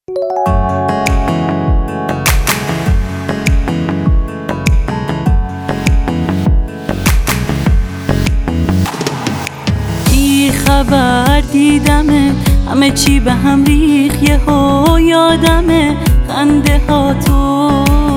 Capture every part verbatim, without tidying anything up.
بی خبر دیدمه، همه چی به هم ریخ، یهو یادمه خنده ها تو.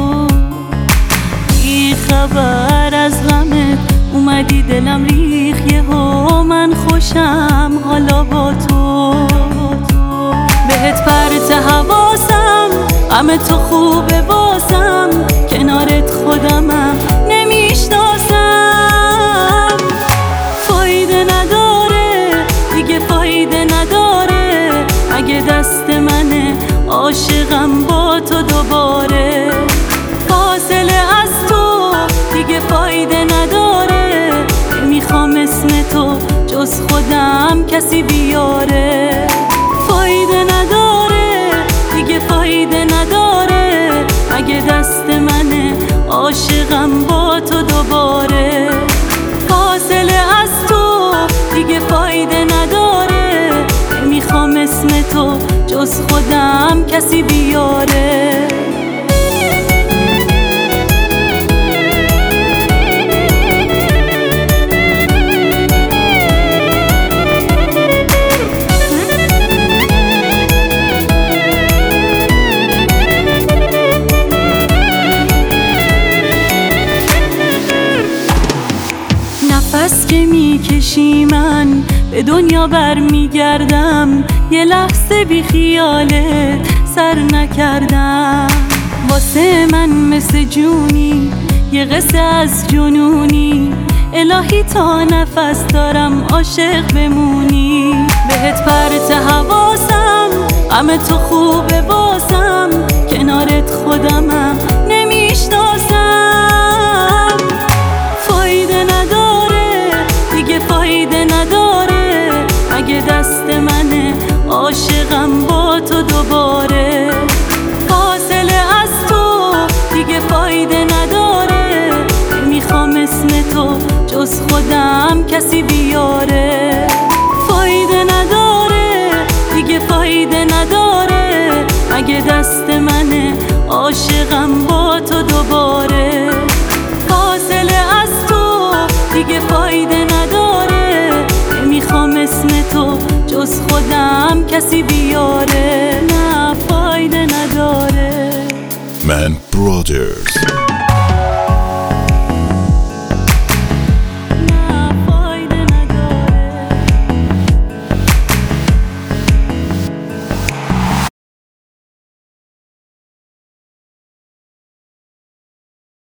بی خبر از غمت اومدی دلم ریخ، یهو من خوشم حالا با تو. بهت پرت حواسم، غم تو خوبه واسم، کنارت خودمم نمیشناسم. فایده نداره دیگه، فایده نداره، اگه دست منه عاشقم با تو دوباره. فاصله از تو دیگه فایده نداره، نمیخوام اسم تو جز خودم کسی بیاره. فایده نداره دیگه، فایده نداره، اگه دست منه عاشقم با تو دوباره. فاصله از تو دیگه فایده نداره، نمیخوام اسم تو جز خودم کسی بیاره. نفس که میکشی من به دنیا برمیگردم، یه لحظه بی خیالت سر نکردم. واسه من مثل جونی، یه قصه از جنونی، الهی تا نفس دارم عاشق بمونی. بهت پرت حواسم، غم تو خوبه واسم، کنارت خودمم نمیشناسم. فایده نداره دیگه، فایده نداره، اگه دست منه عاشقم با تو دوباره. فاصله از تو دیگه فایده نداره، نمیخوام اسم تو جز خودم کسی بیاره. فایده نداره دیگه، فایده نداره، اگه دست منه عاشقم با تو دوباره. فاصله از تو دیگه فایده نداره، نمیخوام اسم تو جز خودم کسی بیاره. نه فایده نداره. من برادرز.